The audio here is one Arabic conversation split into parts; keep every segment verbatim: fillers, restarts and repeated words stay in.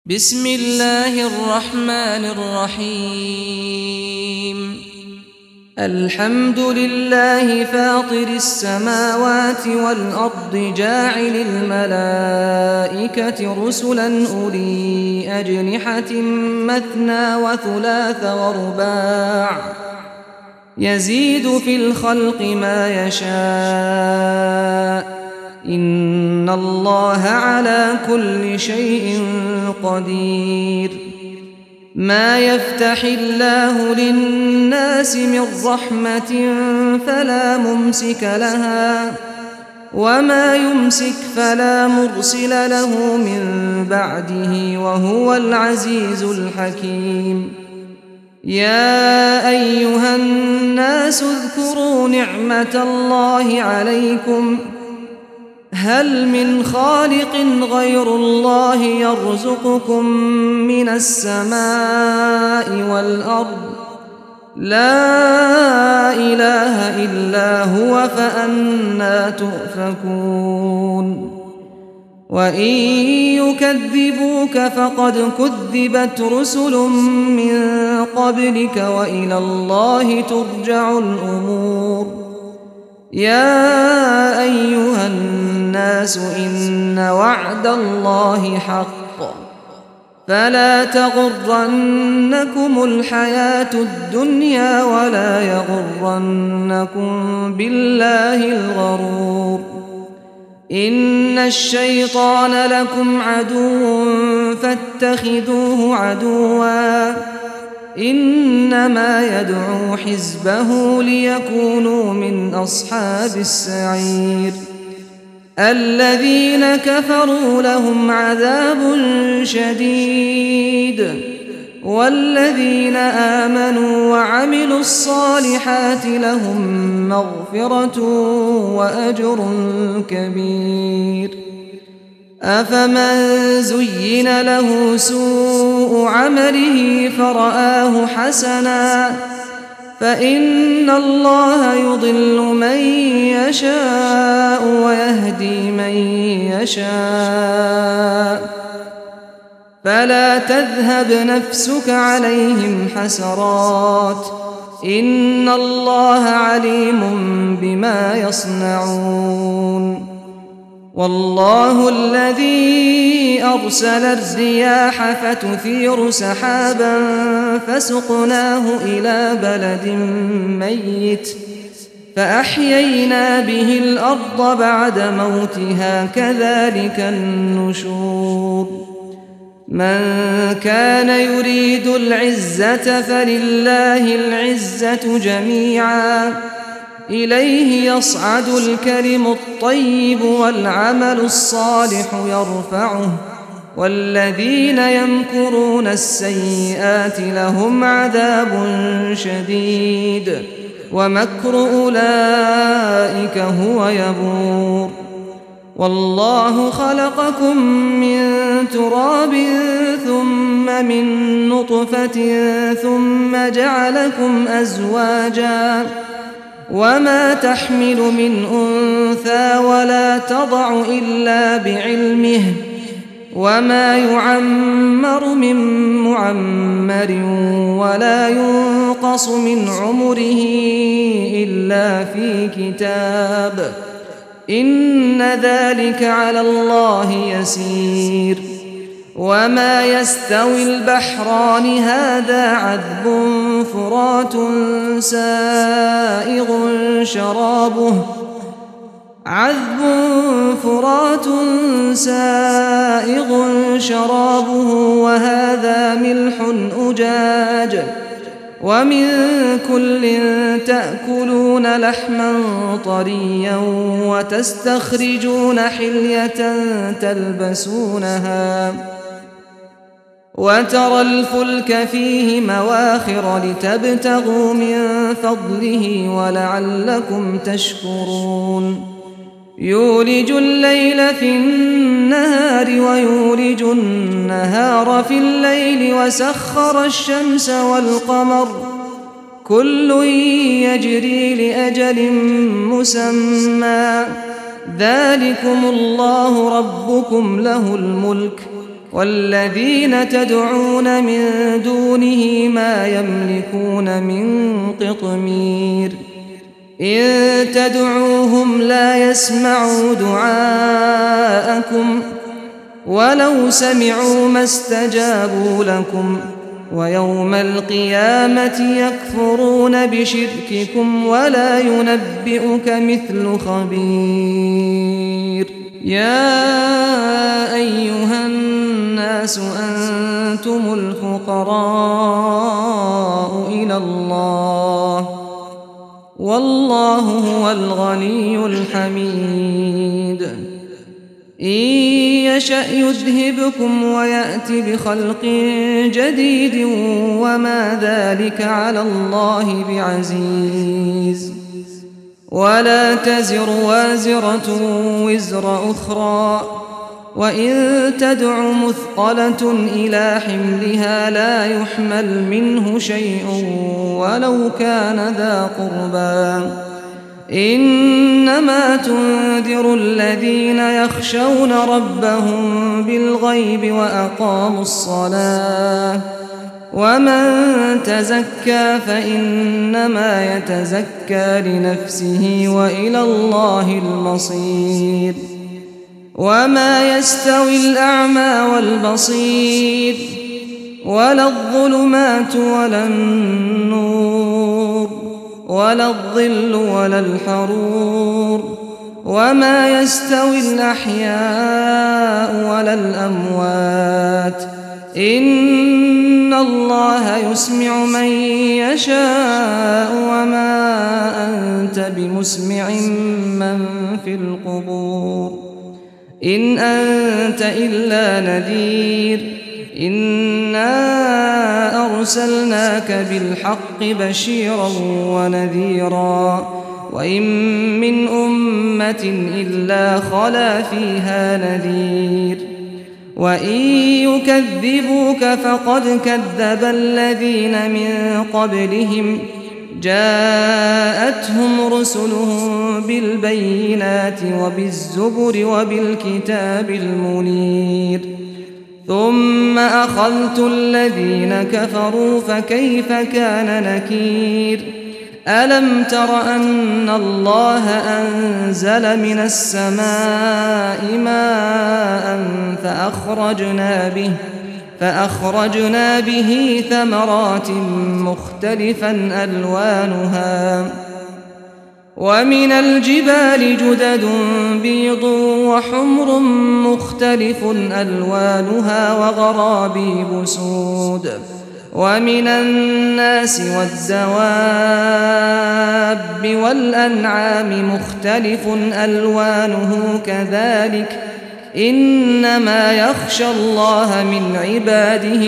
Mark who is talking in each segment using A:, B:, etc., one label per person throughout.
A: بسم الله الرحمن الرحيم الحمد لله فاطر السماوات والأرض جاعل الملائكة رسلا أولي أجنحة مثنى وثلاث ورباع يزيد في الخلق ما يشاء إن الله على كل شيء قدير ما يفتح الله للناس من رحمة فلا ممسك لها وما يمسك فلا مرسل له من بعده وهو العزيز الحكيم يا أيها الناس اذكروا نعمة الله عليكم هل من خالق غير الله يرزقكم من السماء والأرض لا إله إلا هو فأنى تؤفكون وإن يكذبوك فقد كذبت رسل من قبلك وإلى الله ترجع الأمور يا أيها الناس إن وعد الله حق فلا تغرنكم الحياة الدنيا ولا يغرنكم بالله الغرور إن الشيطان لكم عدو فاتخذوه عدوا إنما يدعو حزبه ليكونوا من أصحاب السعير الذين كفروا لهم عذاب شديد والذين آمنوا وعملوا الصالحات لهم مغفرة وأجر كبير أفمن زين له سوء عمله فرآه حسنا فإن الله يضل من يشاء ويهدي من يشاء فلا تذهب نفسك عليهم حسرات إن الله عليم بما يصنعون والله الذي أرسل الرياح فتثير سحابا فسقناه إلى بلد ميت فأحيينا به الأرض بعد موتها كذلك النشور من كان يريد العزة فلله العزة جميعا إليه يصعد الكلم الطيب والعمل الصالح يرفعه والذين يمكرون السيئات لهم عذاب شديد ومكر أولئك هو يبور والله خلقكم من تراب ثم من نطفة ثم جعلكم أزواجا وما تحمل من أنثى ولا تضع إلا بعلمه وما يعمر من معمر ولا ينقص من عمره إلا في كتاب إن ذلك على الله يسير وما يستوي البحران هذا عذب فرات سائغ شرابه عذب فرات سائغ شرابه وهذا ملح أجاج ومن كل تأكلون لحما طريا وتستخرجون حلية تلبسونها وترى الفلك فيه مواخر لتبتغوا من فضله ولعلكم تشكرون يولج الليل في النهار ويولج النهار في الليل وسخر الشمس والقمر كل يجري لأجل مسمى ذلكم الله ربكم له الملك والذين تدعون من دونه ما يملكون من قطمير إن تدعوهم لا يسمعوا دعاءكم ولو سمعوا ما استجابوا لكم ويوم القيامة يكفرون بشرككم ولا ينبئك مثل خبير. يا أيها الناس أنتم الفقراء إلى الله والله هو الغني الحميد. إن يشأ يذهبكم ويأت بخلق جديد وما ذلك على الله بعزيز. ولا تزر وازرة وزر أخرى وإن تدع مثقلة إلى حملها لا يحمل منه شيء ولو كان ذا قربى إنما تنذر الذين يخشون ربهم بالغيب وأقاموا الصلاة ومن تزكى فإنما يتزكى لنفسه وإلى الله المصير. وما يستوي الأعمى والبصير ولا الظلمات ولا النور ولا الظل ولا الحرور وما يستوي الأحياء ولا الأموات إن الله يسمع من يشاء وما أنت بمسمع من في القبور إن أنت إلا نذير إنا أرسلناك بالحق بشيرا ونذيرا وإن من أمة إلا خلا فيها نذير وإن يكذبوك فقد كذب الذين من قبلهم جاءتهم رسلهم بالبينات وبالزبر وبالكتاب المنير ثم أخذت الذين كفروا فكيف كان نكير. ألم تر أن الله أنزل من السماء ماء فأخرجنا به فأخرجنا به ثمرات مختلفا ألوانها ومن الجبال جدد بيض وحمر مختلف ألوانها وغرابيب سود ومن الناس والدواب والأنعام مختلف ألوانه كذلك إنما يخشى الله من عباده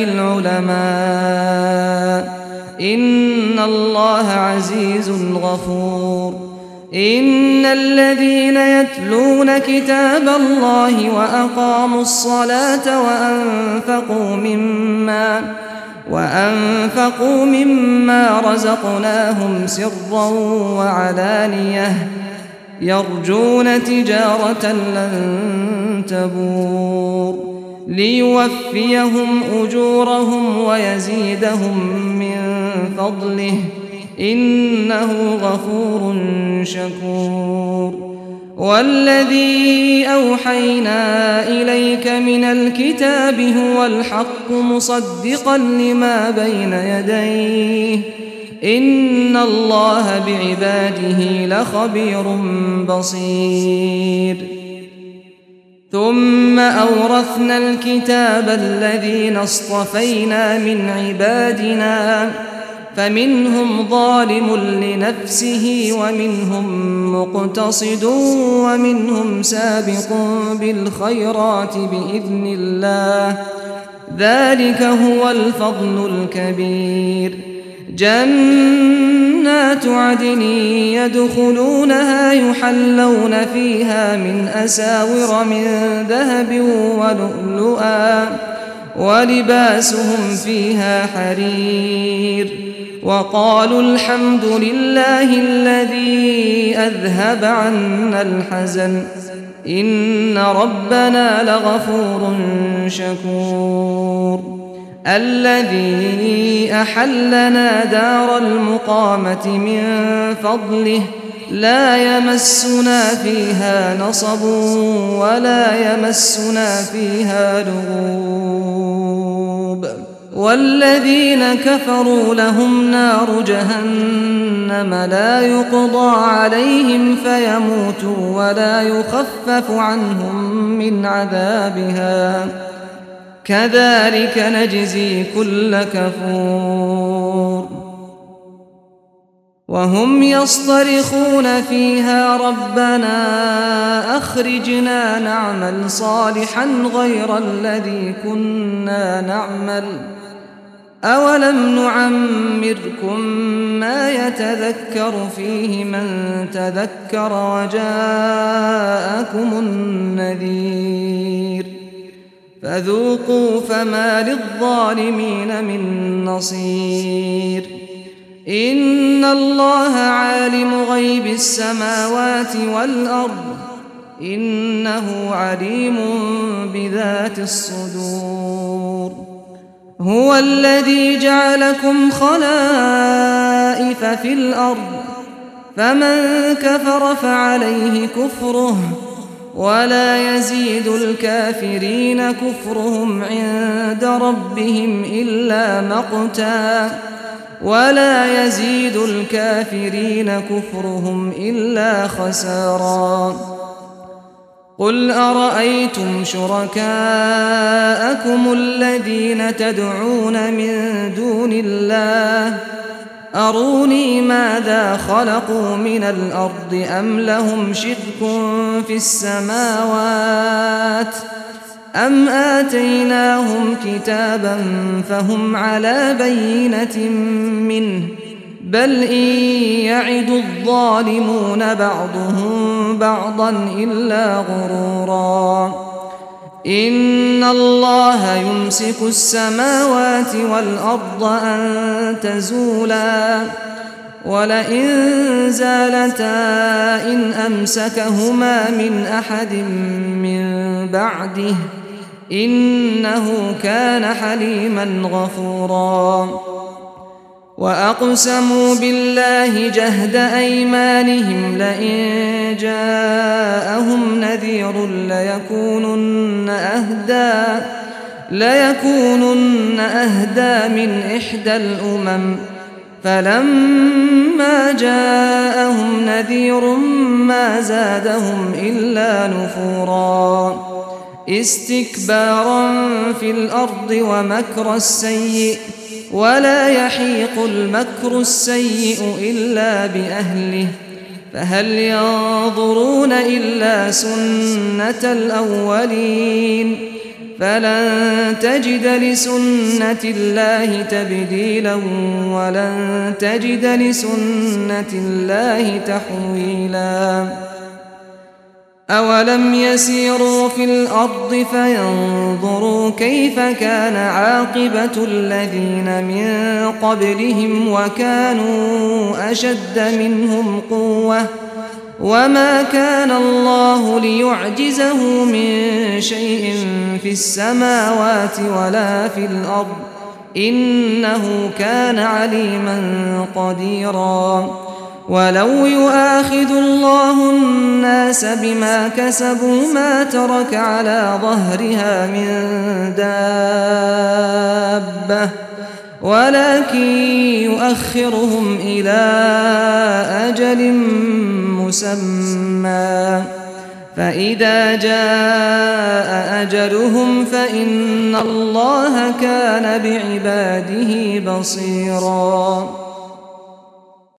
A: العلماء إن الله عزيز غفور. إن الذين يتلون كتاب الله وأقاموا الصلاة وأنفقوا مما وأنفقوا مما رزقناهم سرا وعلانية يرجون تجارة لن تبور ليوفيهم أجورهم ويزيدهم من فضله إنه غفور شكور. والذي أوحينا إليك من الكتاب هو الحق مصدقا لما بين يديه إن الله بعباده لخبير بصير. ثم أورثنا الكتاب الذين اصطفينا من عبادنا فمنهم ظالم لنفسه ومنهم مقتصد ومنهم سابق بالخيرات بإذن الله ذلك هو الفضل الكبير. جنات عدن يدخلونها يحلون فيها من أساور من ذهب ولؤلؤا ولباسهم فيها حرير وقالوا الحمد لله الذي أذهب عنا الحزن إن ربنا لغفور شكور الذي أحلنا دار المقامة من فضله لا يمسنا فيها نصب ولا يمسنا فيها لغوب والذين كفروا لهم نار جهنم لا يقضى عليهم فيموتوا ولا يخفف عنهم من عذابها كذلك نجزي كل كفور وهم يصطرخون فيها ربنا أخرجنا نعمل صالحا غير الذي كنا نعمل أولم نعمركم ما يتذكر فيه من تذكر وجاءكم النذير فذوقوا فما للظالمين من نصير إن الله عالم غيب السماوات والأرض إنه عليم بذات الصدور هو الذي جعلكم خلائف في الأرض فمن كفر فعليه كفره ولا يزيد الكافرين كفرهم عند ربهم إلا مقتا ولا يزيد الكافرين كفرهم إلا خسارا قل أرأيتم شركاءكم الذين تدعون من دون الله أروني ماذا خلقوا من الأرض أم لهم شرك في السماوات أم آتيناهم كتابا فهم على بينة منه بل إن يعد الظالمون بعضهم بعضا إلا غرورا إن الله يمسك السماوات والأرض أن تزولا ولئن زالتا إن أمسكهما من أحد من بعده إنه كان حليما غفورا وأقسموا بالله جهد أيمانهم لئن جاءهم نذير ليكونن أهدى ليكونن أهدى من إحدى الأمم فلما جاءهم نذير ما زادهم إلا نفورا استكبارا في الأرض ومكر السيء ولا يحيق المكر السيء إلا بأهله فهل ينظرون إلا سنة الأولين فلن تجد لسنة الله تبديلا ولن تجد لسنة الله تحويلا أولم يسيروا في الأرض فينظروا كيف كان عاقبة الذين من قبلهم وكانوا أشد منهم قوة وما كان الله ليعجزه من شيء في السماوات ولا في الأرض إنه كان عليما قديرا ولو يؤاخذ الله الناس بما كسبوا ما ترك على ظهرها من دابة ولكن يؤخرهم إلى أجل مسمى فإذا جاء أجلهم فإن الله كان بعباده بصيراً